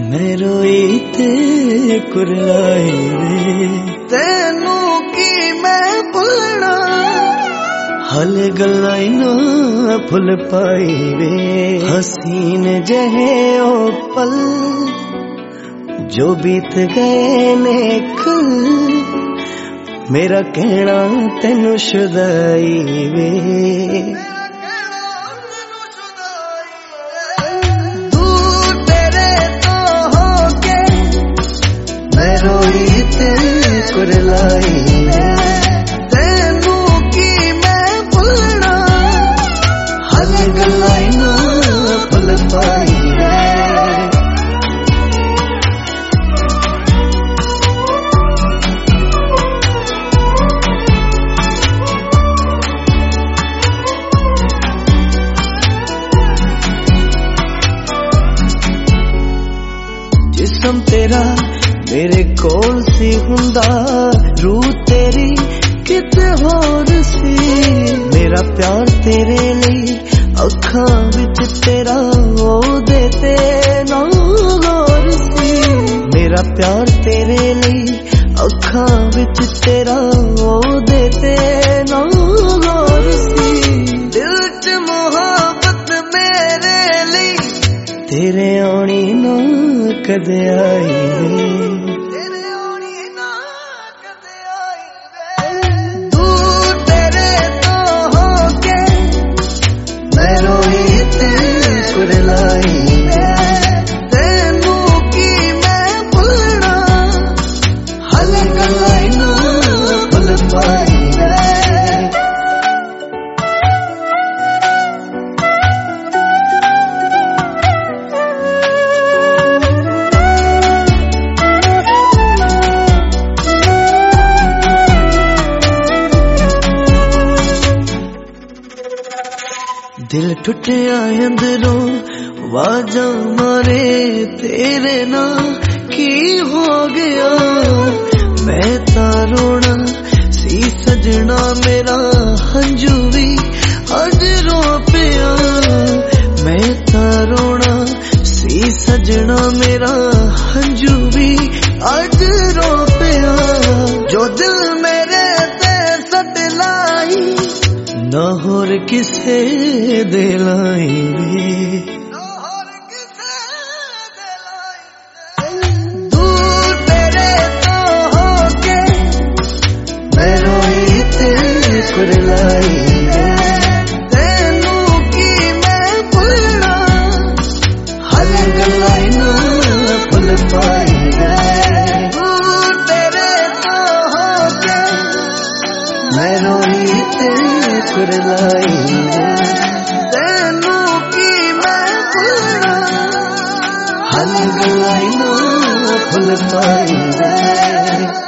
मैं रोई ते कुरलाई वे तेनू की मैं भुलना हाले गल्लाई ना भुल पाई वे हसीन जहे ओ पल जो बीत गए ने कल मेरा कहना तेनू शुदाई वे रोई ते कुरलाई तेनू की मैं भुलना हल गलाई ना भुल पाई जिस्म तेरा मेरे कोल सी हुंदा रूह तेरी किते होर सी मेरा प्यार तेरे लिए अखां विच तेरा ओ देते ना गौर सी मेरा प्यार तेरे लिए अखां विच तेरा ओ देते ना गौर सी दिल च मोहब्बत मेरे लिए तेरे आनी ना कदे आई तेनू की मैं भुलना हल गलाई ना भुल पाई दिल टुटिया अंदरों वाजा मारे तेरे ना की हो गया मैं तारोना सी सजना मेरा हंजू भी अज रो पिया मैं तारोना सी सजना मेरा हंजू भी अज रो पिया जो दिल मेरे ते सट लाई ना होर किसे दिलाई दूर तेरे तो होके मैं रोई ते कुरलाई तेनू की मैं भुलना हल गलाई ना भुल पाई दूर तेरे तो होके मैं रोई ते कुरलाई तेनू की मैं भुलना हल गलाई ना भुल पाई